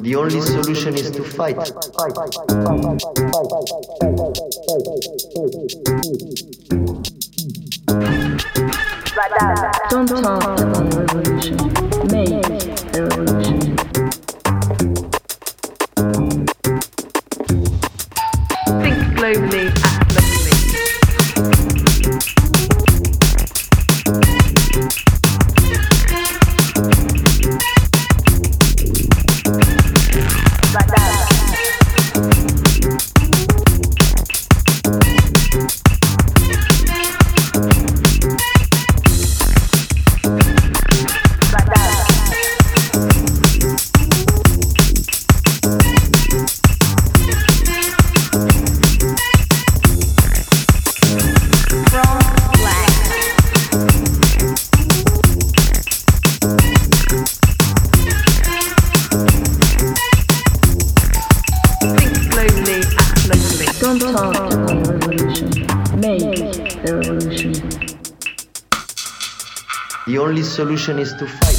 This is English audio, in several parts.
The only solution is to fight. Don't talk about the revolution. Make the revolution. Think globally, act locally. Don't talk about the revolution. Make the revolution. The only solution is to fight.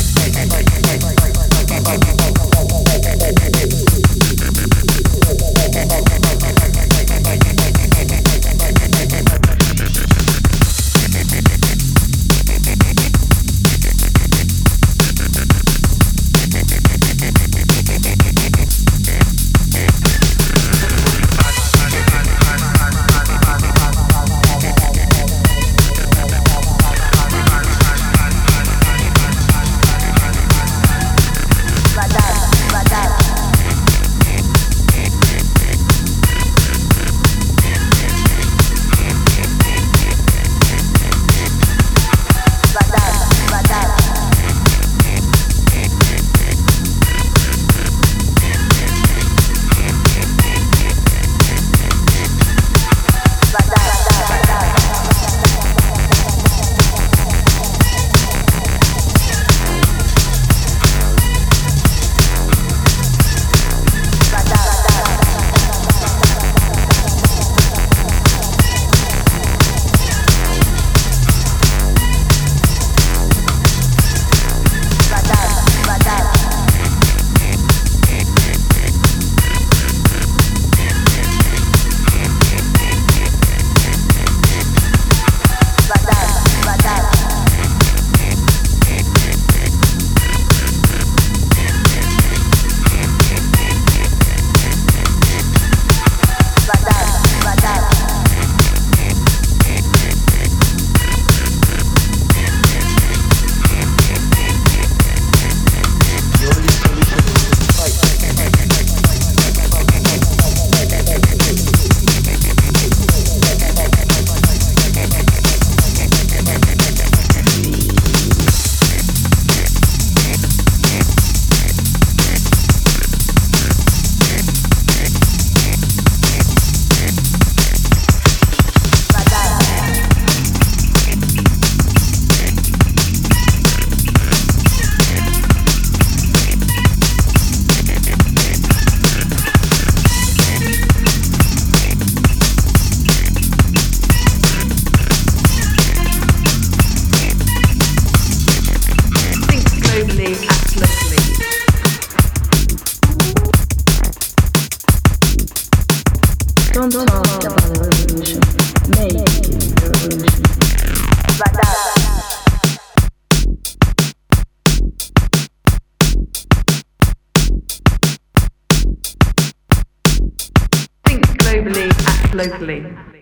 Act locally. Don't talk about the revolution. Make the revolution. Think globally, act locally.